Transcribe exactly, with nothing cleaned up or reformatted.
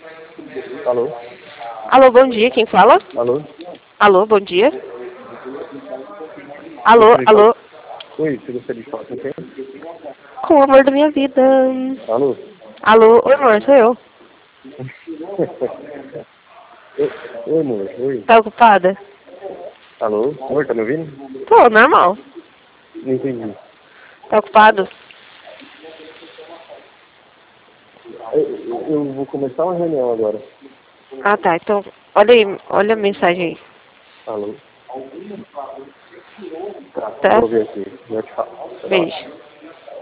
Alô? Alô, bom dia, quem fala? Alô? Alô, bom dia. Alô, Gostaria de falar- alô, Oi, você gostaria de falar com quem? com o amor da minha vida. Alô? Alô, oi amor, sou eu. Oi, oi, amor. Oi. Tá ocupada? Alô? Amor, tá me ouvindo? Tô, normal. Não entendi. Tá ocupado? Eu, eu- eu vou começar uma reunião agora. Ah tá, então olha aí, olha a mensagem aí, Alô? Tá, tá? vou ver aqui. Já te falo. Tá. Beijo.